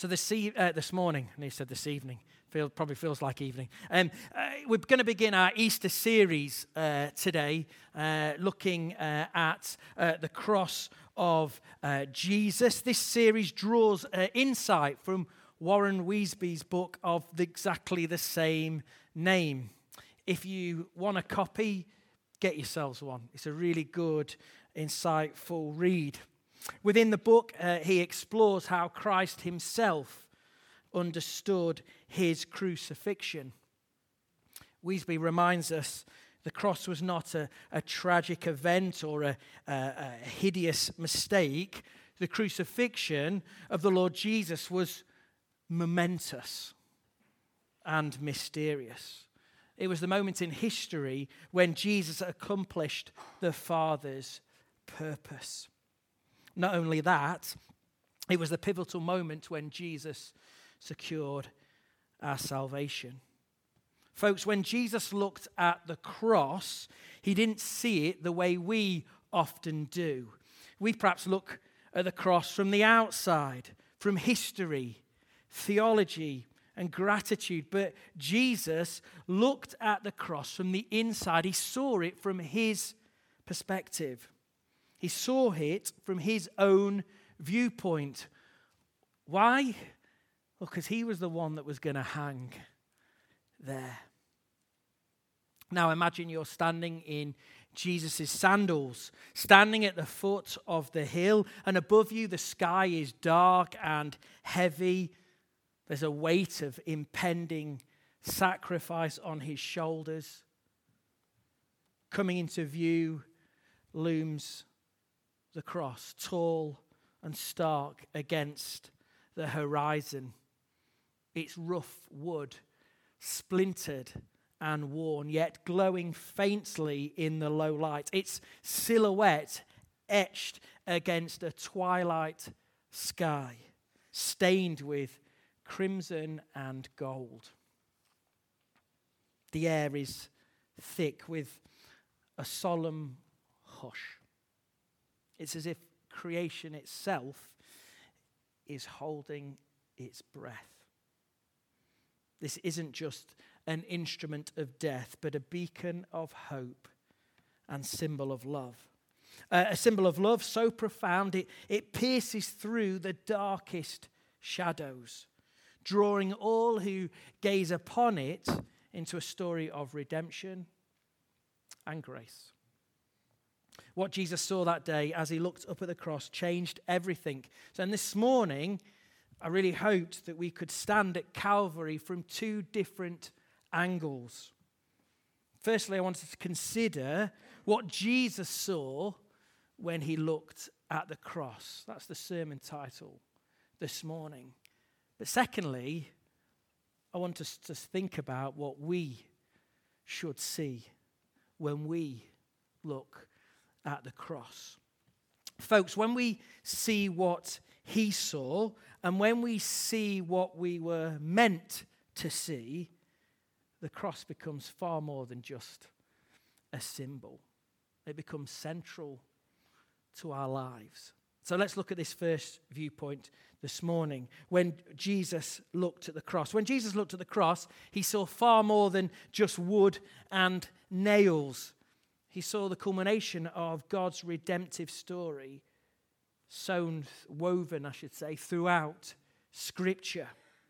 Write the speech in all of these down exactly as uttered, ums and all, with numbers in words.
So this, e- uh, this morning, and he said this evening, feel, probably feels like evening. Um, uh, we're going to begin our Easter series uh, today, uh, looking uh, at uh, the cross of uh, Jesus. This series draws uh, insight from Warren Wiersbe's book of the, exactly the same name. If you want a copy, get yourselves one. It's a really good, insightful read. Within the book, uh, he explores how Christ himself understood his crucifixion. Wiersbe reminds us the cross was not a, a tragic event or a, a, a hideous mistake. The crucifixion of the Lord Jesus was momentous and mysterious. It was the moment in history when Jesus accomplished the Father's purpose. Not only that, it was the pivotal moment when Jesus secured our salvation. Folks, when Jesus looked at the cross, he didn't see it the way we often do. We perhaps look at the cross from the outside, from history, theology, and gratitude. But Jesus looked at the cross from the inside. He saw it from his perspective. He saw it from his own viewpoint. Why? Well, because he was the one that was going to hang there. Now imagine you're standing in Jesus' sandals, standing at the foot of the hill, and above you the sky is dark and heavy. There's a weight of impending sacrifice on his shoulders. Coming into view looms the cross, tall and stark against the horizon. It's rough wood, splintered and worn, yet glowing faintly in the low light. Its silhouette etched against a twilight sky, stained with crimson and gold. The air is thick with a solemn hush. It's as if creation itself is holding its breath. This isn't just an instrument of death, but a beacon of hope and symbol of love. Uh, a symbol of love so profound it, it pierces through the darkest shadows, drawing all who gaze upon it into a story of redemption and grace. What Jesus saw that day as he looked up at the cross changed everything. So and this morning, I really hoped that we could stand at Calvary from two different angles. Firstly, I wanted to consider what Jesus saw when he looked at the cross. That's the sermon title this morning. But secondly, I want us to think about what we should see when we look at the cross. Folks, when we see what he saw and when we see what we were meant to see, the cross becomes far more than just a symbol. It becomes central to our lives. So let's look at this first viewpoint this morning. When Jesus looked at the cross. When Jesus looked at the cross, he saw far more than just wood and nails. He saw the culmination of God's redemptive story, sewn, woven, I should say, throughout Scripture.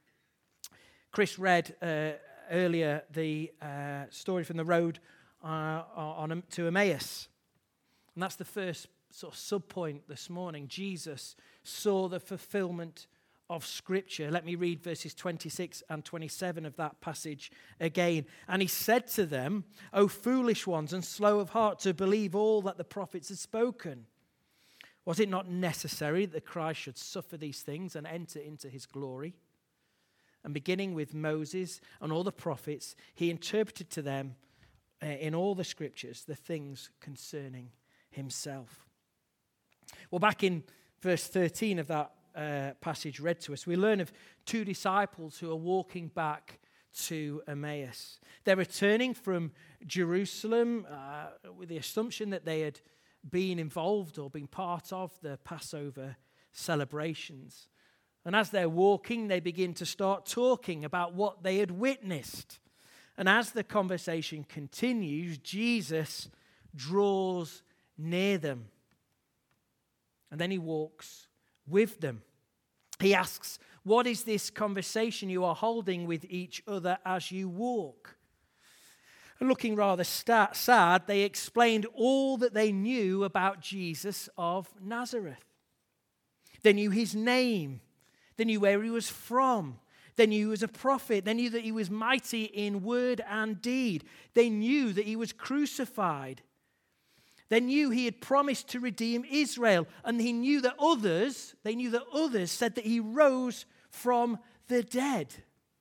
Chris read uh, earlier the uh, story from the road uh, on to Emmaus. And that's the first sort of sub-point this morning. Jesus saw the fulfillment of Scripture. Let me read verses twenty-six and twenty-seven of that passage again. And he said to them, O foolish ones and slow of heart to believe all that the prophets had spoken. Was it not necessary that Christ should suffer these things and enter into his glory? And beginning with Moses and all the prophets, he interpreted to them uh, in all the Scriptures the things concerning himself. Well, back in verse thirteen of that uh, passage read to us, we learn of two disciples who are walking back to Emmaus. They're returning from Jerusalem uh, with the assumption that they had been involved or been part of the Passover celebrations. And as they're walking, they begin to start talking about what they had witnessed. And as the conversation continues, Jesus draws near them. And then he walks with them. He asks, "What is this conversation you are holding with each other as you walk?" And looking rather sta- sad, they explained all that they knew about Jesus of Nazareth. They knew his name. They knew where he was from. They knew he was a prophet. They knew that he was mighty in word and deed. They knew that he was crucified. They knew he had promised to redeem Israel. And he knew that others, they knew that others said that he rose from the dead.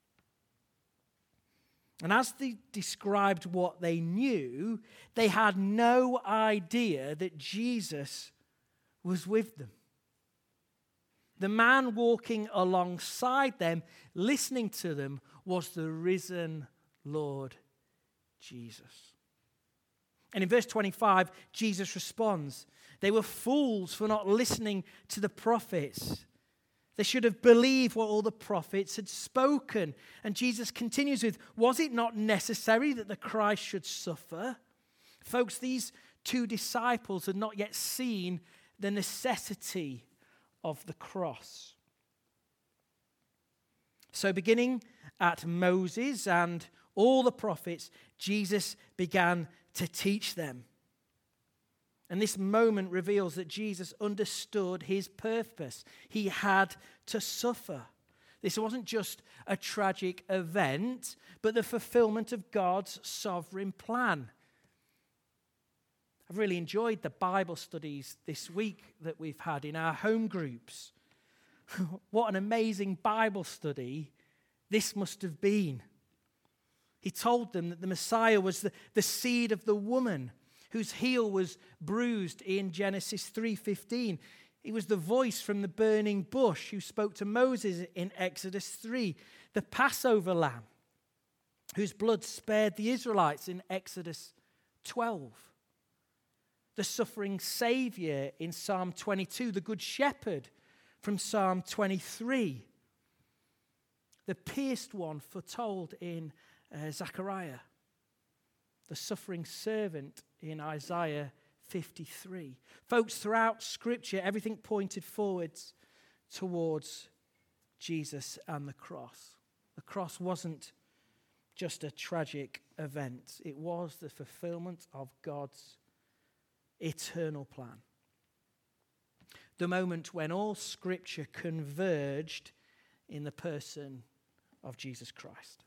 And as they described what they knew, they had no idea that Jesus was with them. The man walking alongside them, listening to them, was the risen Lord Jesus. And in verse twenty-five, Jesus responds, "They were fools for not listening to the prophets. They should have believed what all the prophets had spoken." And Jesus continues with, "Was it not necessary that the Christ should suffer?" Folks, these two disciples had not yet seen the necessity of the cross. So beginning at Moses and all the prophets, Jesus began to teach them. And this moment reveals that Jesus understood his purpose. He had to suffer. This wasn't just a tragic event, but the fulfillment of God's sovereign plan. I've really enjoyed the Bible studies this week that we've had in our home groups. What an amazing Bible study this must have been. He told them that the Messiah was the, the seed of the woman whose heel was bruised in Genesis three fifteen. He was the voice from the burning bush who spoke to Moses in Exodus three. The Passover lamb whose blood spared the Israelites in Exodus twelve. The suffering Savior in Psalm twenty-two, the Good Shepherd from Psalm twenty-three. The pierced one foretold in uh, Zechariah. The suffering servant in Isaiah fifty-three. Folks, throughout Scripture, everything pointed forwards towards Jesus and the cross. The cross wasn't just a tragic event. It was the fulfillment of God's eternal plan. The moment when all Scripture converged in the person of Jesus Christ,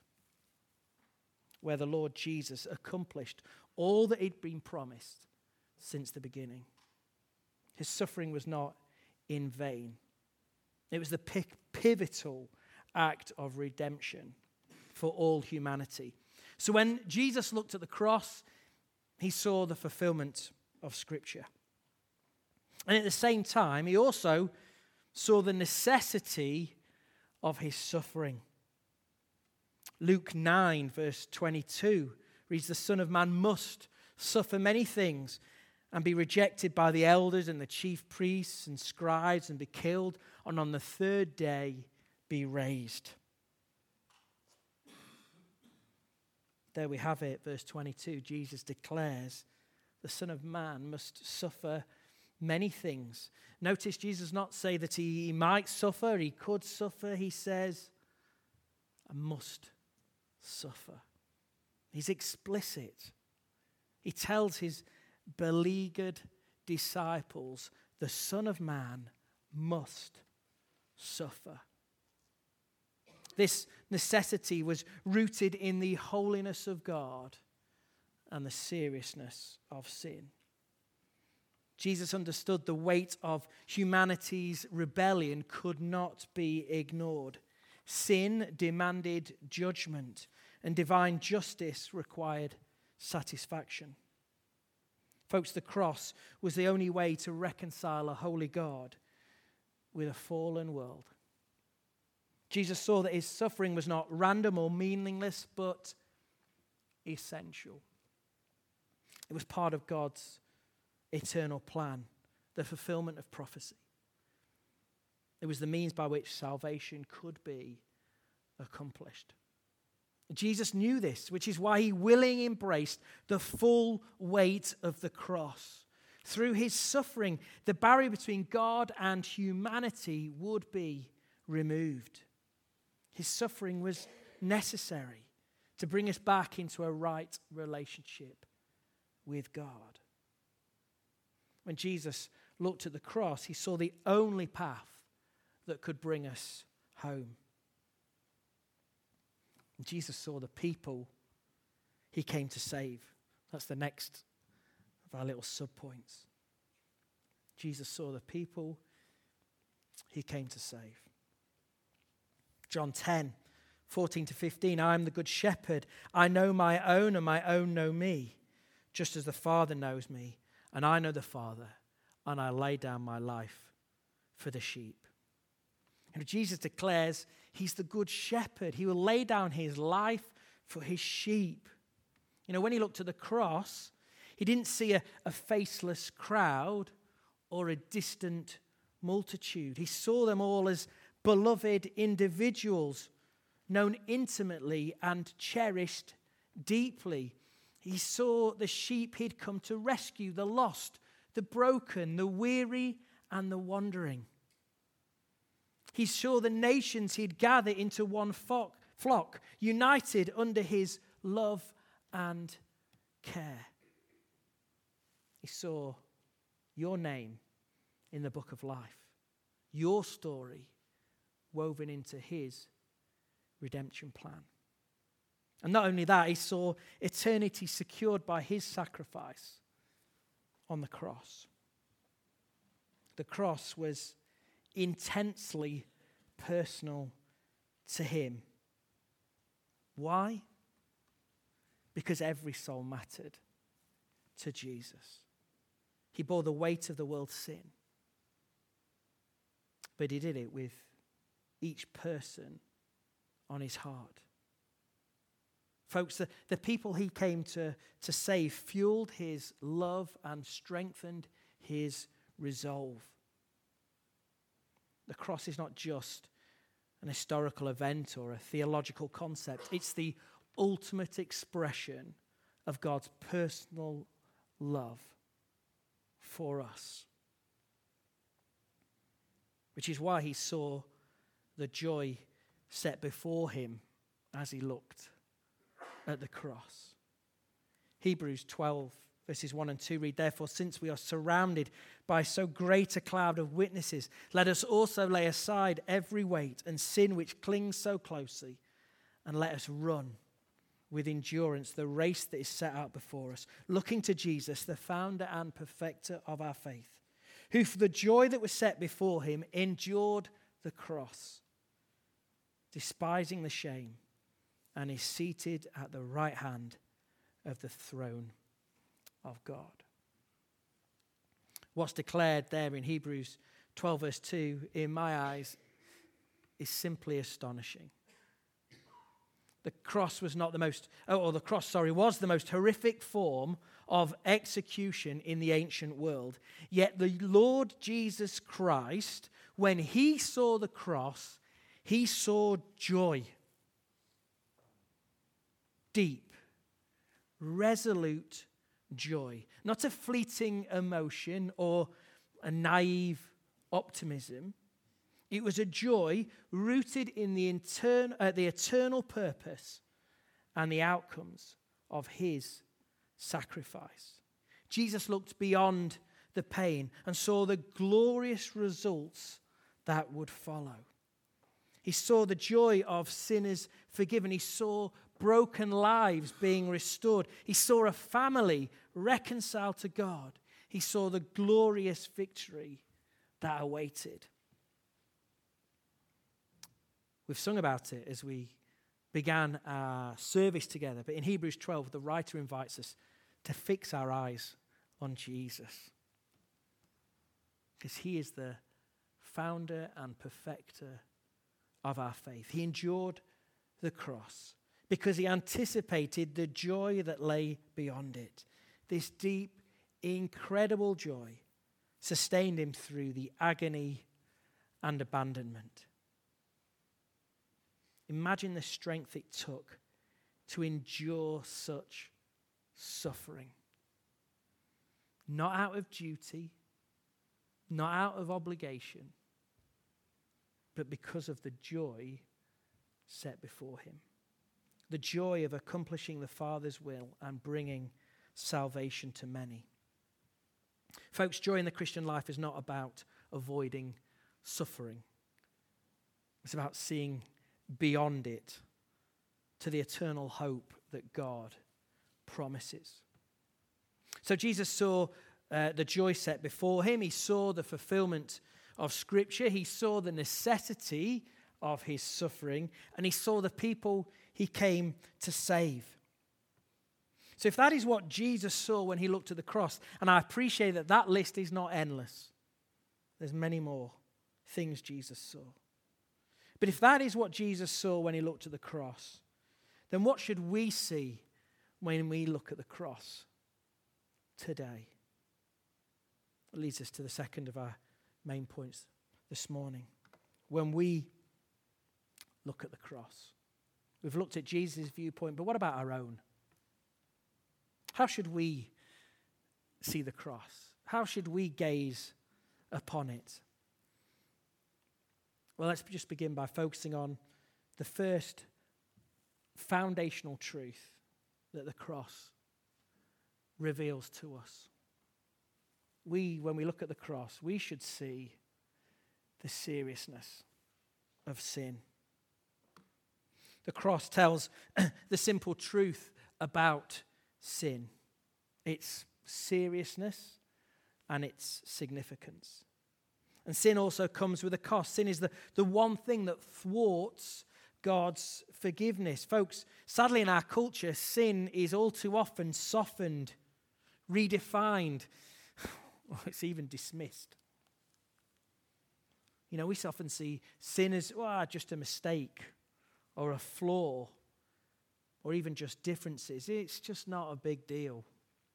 where the Lord Jesus accomplished all that he'd been promised since the beginning. His suffering was not in vain. It was the pivotal act of redemption for all humanity. So when Jesus looked at the cross, he saw the fulfillment of Scripture. And at the same time, he also saw the necessity of his suffering. Luke nine, verse twenty-two, reads, "The Son of Man must suffer many things and be rejected by the elders and the chief priests and scribes and be killed, and on the third day be raised." There we have it, verse twenty-two. Jesus declares the Son of Man must suffer many things. Notice Jesus does not say that he might suffer, he could suffer. He says, "I must suffer." He's explicit. He tells his beleaguered disciples, the Son of Man must suffer. This necessity was rooted in the holiness of God and the seriousness of sin. Jesus understood the weight of humanity's rebellion could not be ignored. Sin demanded judgment, and divine justice required satisfaction. Folks, the cross was the only way to reconcile a holy God with a fallen world. Jesus saw that his suffering was not random or meaningless, but essential. It was part of God's eternal plan, the fulfillment of prophecy. It was the means by which salvation could be accomplished. Jesus knew this, which is why he willingly embraced the full weight of the cross. Through his suffering, the barrier between God and humanity would be removed. His suffering was necessary to bring us back into a right relationship with God. When Jesus looked at the cross, he saw the only path that could bring us home. And Jesus saw the people he came to save. That's the next of our little subpoints. Jesus saw the people he came to save. John ten, fourteen to fifteen, I am the good shepherd. I know my own, and my own know me, just as the Father knows me, and I know the Father, and I lay down my life for the sheep. And Jesus declares he's the good shepherd. He will lay down his life for his sheep. You know, when he looked at the cross, he didn't see a, a faceless crowd or a distant multitude. He saw them all as beloved individuals, known intimately and cherished deeply. He saw the sheep he'd come to rescue, the lost, the broken, the weary, and the wandering. He saw the nations he'd gather into one flock, united under his love and care. He saw your name in the book of life, your story woven into his redemption plan. And not only that, he saw eternity secured by his sacrifice on the cross. The cross was intensely personal to him. Why? Because every soul mattered to Jesus. He bore the weight of the world's sin. But he did it with each person on his heart. Folks, the, the people he came to, to save fueled his love and strengthened his resolve. The cross is not just an historical event or a theological concept. It's the ultimate expression of God's personal love for us. Which is why he saw the joy set before him as he looked at the cross. Hebrews twelve, verses one and two read, therefore, since we are surrounded by so great a cloud of witnesses, let us also lay aside every weight and sin which clings so closely, and let us run with endurance the race that is set out before us, looking to Jesus, the founder and perfecter of our faith, who for the joy that was set before him endured the cross, despising the shame, and is seated at the right hand of the throne of God. What's declared there in Hebrews twelve verse two, in my eyes, is simply astonishing. The cross was not the most, or the cross, sorry, was the most horrific form of execution in the ancient world. Yet the Lord Jesus Christ, when he saw the cross, he saw joy. Deep, resolute joy. Not a fleeting emotion or a naive optimism. It was a joy rooted in the, intern- uh, the eternal purpose and the outcomes of his sacrifice. Jesus looked beyond the pain and saw the glorious results that would follow. He saw the joy of sinners forgiven. He saw broken lives being restored. He saw a family reconciled to God. He saw the glorious victory that awaited. We've sung about it as we began our service together, but in Hebrews twelve, the writer invites us to fix our eyes on Jesus, because he is the founder and perfecter of our faith. He endured the cross because he anticipated the joy that lay beyond it. This deep, incredible joy sustained him through the agony and abandonment. Imagine the strength it took to endure such suffering. Not out of duty, not out of obligation, but because of the joy set before him. The joy of accomplishing the Father's will and bringing salvation to many. Folks, joy in the Christian life is not about avoiding suffering. It's about seeing beyond it to the eternal hope that God promises. So Jesus saw uh, the joy set before him. He saw the fulfillment of Scripture. He saw the necessity of his suffering, and he saw the people he came to save. So if that is what Jesus saw when he looked at the cross, and I appreciate that that list is not endless. There's many more things Jesus saw. But if that is what Jesus saw when he looked at the cross, then what should we see when we look at the cross today? It leads us to the second of our main points this morning. When we look at the cross, we've looked at Jesus' viewpoint, but what about our own? How should we see the cross? How should we gaze upon it? Well, let's just begin by focusing on the first foundational truth that the cross reveals to us. We, when we look at the cross, we should see the seriousness of sin. The cross tells the simple truth about sin, its seriousness and its significance. And sin also comes with a cost. Sin is the, the one thing that thwarts God's forgiveness. Folks, sadly in our culture, sin is all too often softened, redefined, or it's even dismissed. You know, we often see sin as oh, just a mistake or a flaw or even just differences. It's just not a big deal.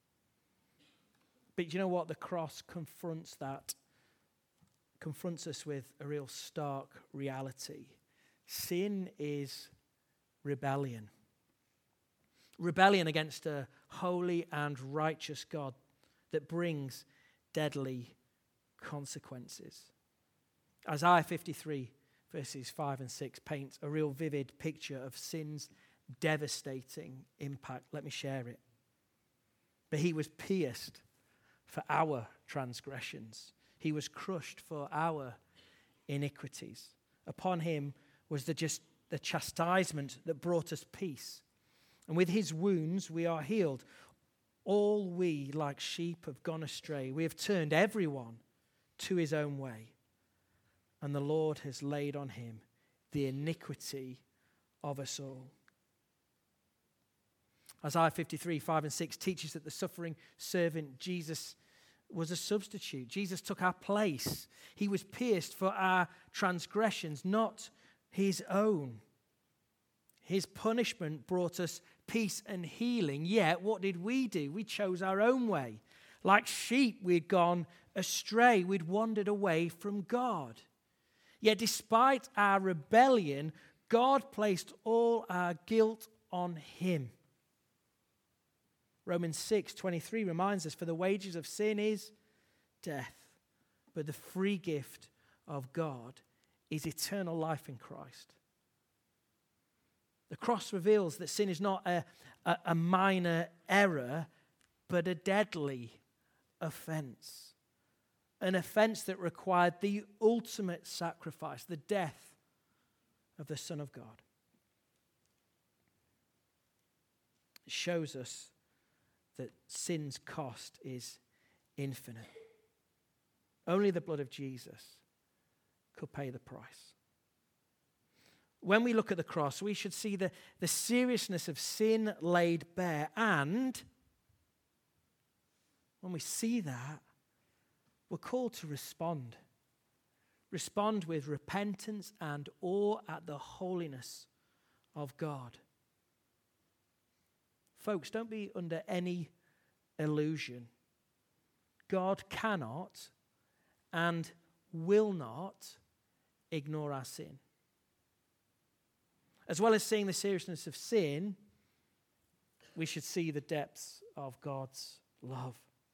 But you know what? The cross confronts that, confronts us with a real stark reality. Sin is rebellion. Rebellion against a holy and righteous God that brings deadly consequences. Isaiah fifty-three, verses five and six paints a real vivid picture of sin's devastating impact. Let me share it. But he was pierced for our transgressions. He was crushed for our iniquities. Upon him was the just the chastisement that brought us peace. And with his wounds we are healed. All we like sheep have gone astray. We have turned everyone to his own way. And the Lord has laid on him the iniquity of us all. Isaiah fifty-three, five and six teaches that the suffering servant Jesus was a substitute. Jesus took our place. He was pierced for our transgressions, not his own. His punishment brought us peace and healing. Yet, what did we do? We chose our own way. Like sheep, we'd gone astray. We'd wandered away from God. Yet, despite our rebellion, God placed all our guilt on him. Romans six twenty-three reminds us, for the wages of sin is death, but the free gift of God is eternal life in Christ. The cross reveals that sin is not a, a, a minor error, but a deadly offense. An offense that required the ultimate sacrifice, the death of the Son of God. It shows us that sin's cost is infinite. Only the blood of Jesus could pay the price. When we look at the cross, we should see the, the seriousness of sin laid bare. And when we see that, we're called to respond. Respond with repentance and awe at the holiness of God. Folks, don't be under any illusion. God cannot and will not ignore our sin. As well as seeing the seriousness of sin, we should see the depths of God's love.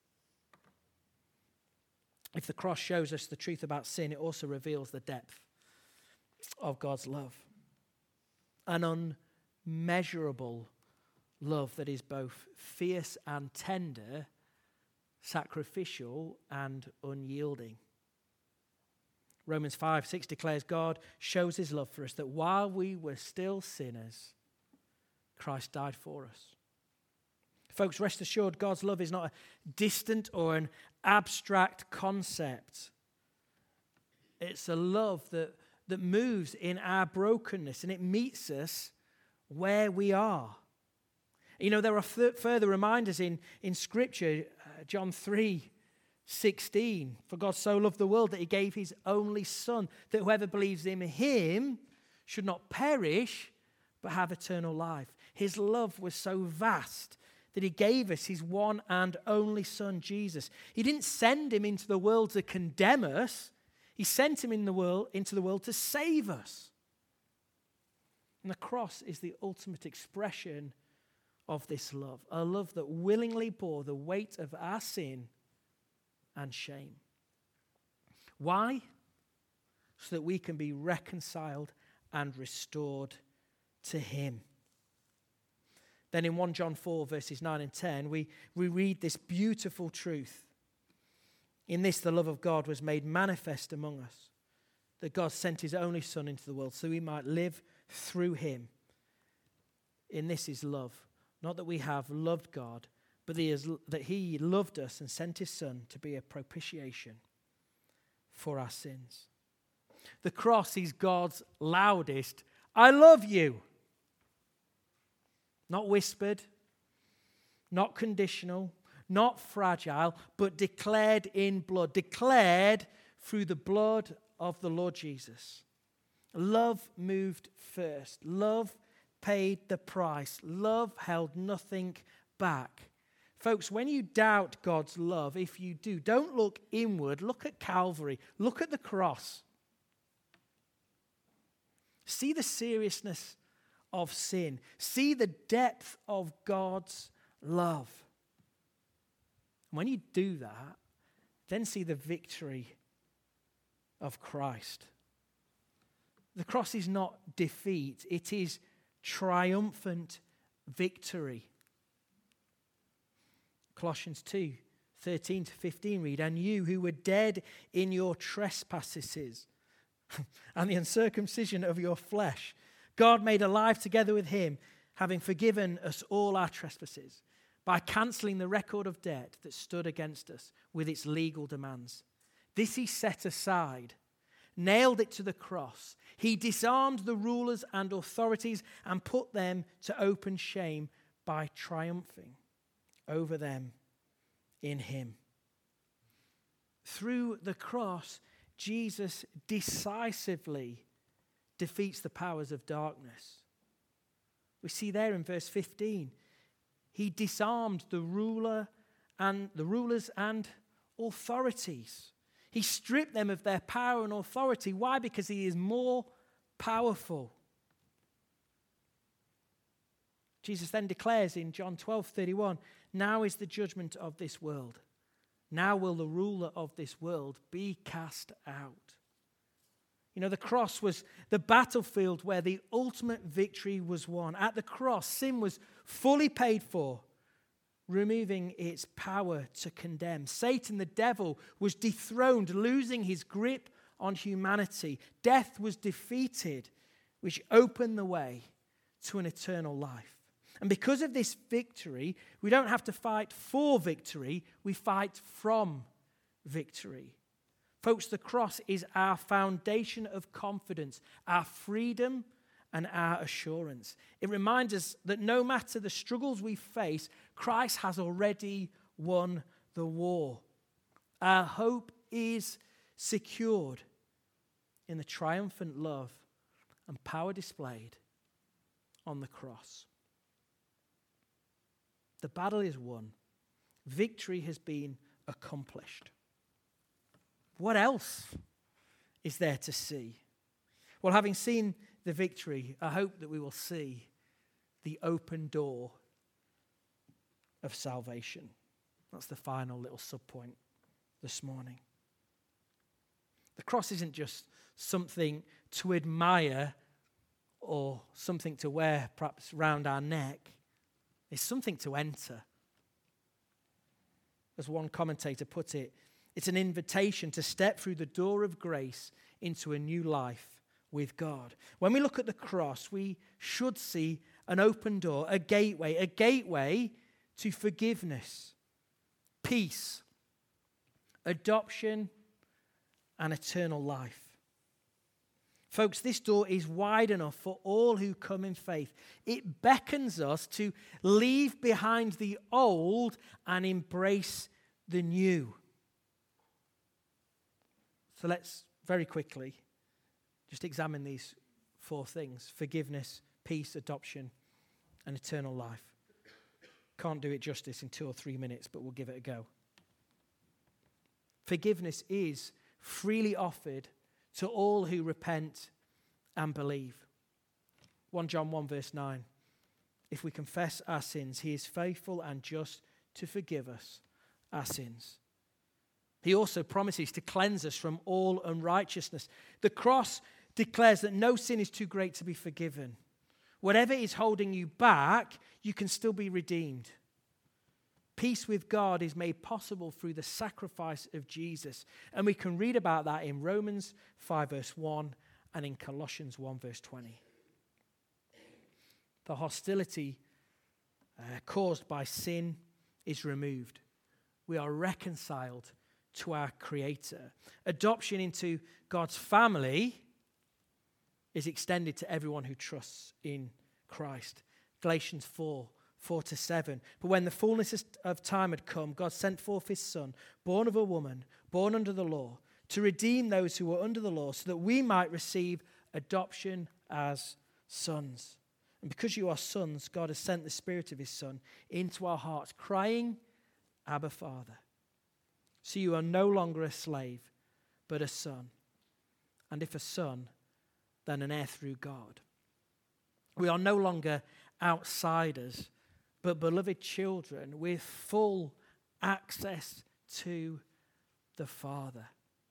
If the cross shows us the truth about sin, it also reveals the depth of God's love. An unmeasurable love that is both fierce and tender, sacrificial and unyielding. Romans five six declares God shows his love for us, that while we were still sinners, Christ died for us. Folks, rest assured, God's love is not a distant or an abstract concept. It's a love that, that moves in our brokenness, and it meets us where we are. You know, there are f- further reminders in, in Scripture, uh, John three sixteen, for God so loved the world that he gave his only Son, that whoever believes in him should not perish, but have eternal life. His love was so vast that he gave us his one and only Son, Jesus. He didn't send him into the world to condemn us. He sent him in the world, into the world to save us. And the cross is the ultimate expression of this love, a love that willingly bore the weight of our sin and shame. Why? So that we can be reconciled and restored to him. Then in First John four, verses nine and ten, we, we read this beautiful truth. In this, the love of God was made manifest among us, that God sent his only Son into the world so we might live through him. In this is love, not that we have loved God, but that he loved us and sent his Son to be a propitiation for our sins. The cross is God's loudest, I love you. Not whispered, not conditional, not fragile, but declared in blood, declared through the blood of the Lord Jesus. Love moved first. Love paid the price. Love held nothing back. Folks, when you doubt God's love, if you do, don't look inward. Look at Calvary. Look at the cross. See the seriousness of sin. See the depth of God's love. When you do that, then see the victory of Christ. The cross is not defeat, it is triumphant victory. Colossians two, thirteen to fifteen read, and you who were dead in your trespasses and the uncircumcision of your flesh, God made alive together with him, having forgiven us all our trespasses, by cancelling the record of debt that stood against us with its legal demands. This he set aside, nailed it to the cross. He disarmed the rulers and authorities and put them to open shame by triumphing over them in him. Through the cross, Jesus decisively defeats the powers of darkness. We see there in verse fifteen, he disarmed the ruler and the rulers and authorities. He stripped them of their power and authority. Why? Because he is more powerful. Jesus then declares in John twelve thirty-one, now is the judgment of this world. Now will the ruler of this world be cast out. You know, the cross was the battlefield where the ultimate victory was won. At the cross, sin was fully paid for, removing its power to condemn. Satan, the devil, was dethroned, losing his grip on humanity. Death was defeated, which opened the way to an eternal life. And because of this victory, we don't have to fight for victory, we fight from victory. Folks, the cross is our foundation of confidence, our freedom and our assurance. It reminds us that no matter the struggles we face, Christ has already won the war. Our hope is secured in the triumphant love and power displayed on the cross. The battle is won. Victory has been accomplished. What else is there to see? Well, having seen the victory, I hope that we will see the open door of salvation. That's the final little subpoint this morning. The cross isn't just something to admire or something to wear perhaps round our neck. It's something to enter. As one commentator put it, it's an invitation to step through the door of grace into a new life with God. When we look at the cross, we should see an open door, a gateway, a gateway to forgiveness, peace, adoption, and eternal life. Folks, this door is wide enough for all who come in faith. It beckons us to leave behind the old and embrace the new. So let's very quickly just examine these four things: forgiveness, peace, adoption, and eternal life. Can't do it justice in two or three minutes, but we'll give it a go. Forgiveness is freely offered to all who repent and believe. First John one verse nine. If we confess our sins, he is faithful and just to forgive us our sins. He also promises to cleanse us from all unrighteousness. The cross declares that no sin is too great to be forgiven. Whatever is holding you back, you can still be redeemed. Peace with God is made possible through the sacrifice of Jesus. And we can read about that in Romans five verse one and in Colossians one verse twenty. The hostility uh, caused by sin is removed. We are reconciled to our Creator. Adoption into God's family is extended to everyone who trusts in Christ. Galatians four, four to seven. But when the fullness of time had come, God sent forth his Son, born of a woman, born under the law, to redeem those who were under the law, so that we might receive adoption as sons. And because you are sons, God has sent the Spirit of his Son into our hearts, crying, Abba, Father. So you are no longer a slave, but a son. And if a son, then an heir through God. We are no longer outsiders, but beloved children with full access to the Father.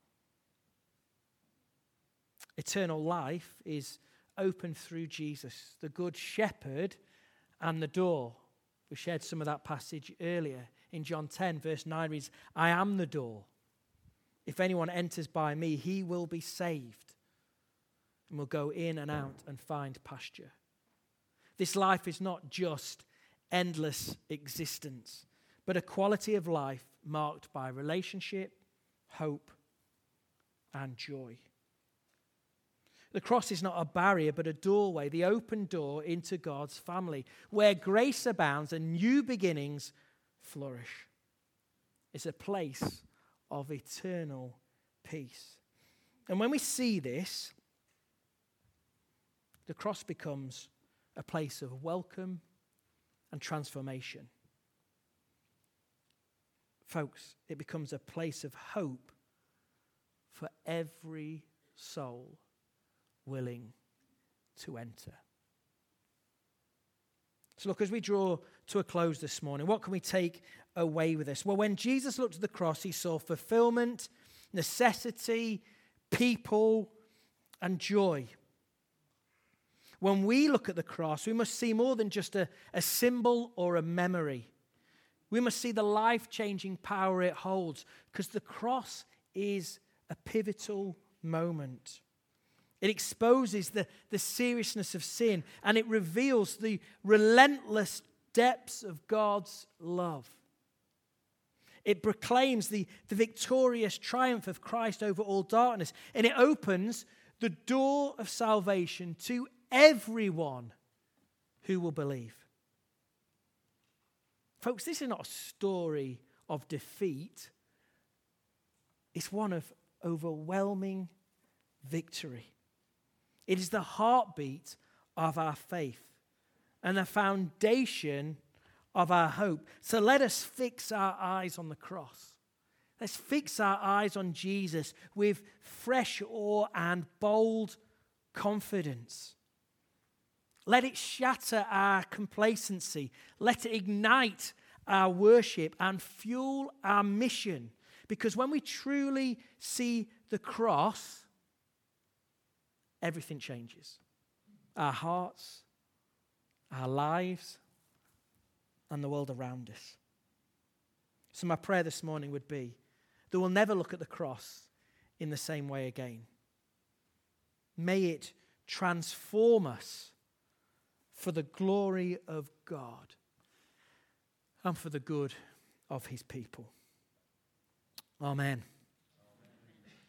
Eternal life is open through Jesus, the Good Shepherd and the door. We shared some of that passage earlier. In John ten, verse nine reads, I am the door. If anyone enters by me, he will be saved and will go in and out and find pasture. This life is not just endless existence, but a quality of life marked by relationship, hope, and joy. The cross is not a barrier, but a doorway, the open door into God's family, where grace abounds and new beginnings flourish. It's a place of eternal peace. And when we see this, the cross becomes a place of welcome and transformation. Folks, it becomes a place of hope for every soul willing to enter. So look, as we draw to a close this morning, what can we take away with us? Well, when Jesus looked at the cross, he saw fulfillment, necessity, people, and joy. When we look at the cross, we must see more than just a, a symbol or a memory. We must see the life-changing power it holds, because the cross is a pivotal moment. It exposes the, the seriousness of sin, and it reveals the relentless depths of God's love. It proclaims the, the victorious triumph of Christ over all darkness, and it opens the door of salvation to everyone who will believe. Folks, this is not a story of defeat. It's one of overwhelming victory. It is the heartbeat of our faith and the foundation of our hope. So let us fix our eyes on the cross. Let's fix our eyes on Jesus with fresh awe and bold confidence. Let it shatter our complacency. Let it ignite our worship and fuel our mission. Because when we truly see the cross, everything changes. Our hearts, our lives, and the world around us. So my prayer this morning would be that we'll never look at the cross in the same way again. May it transform us for the glory of God and for the good of his people. Amen.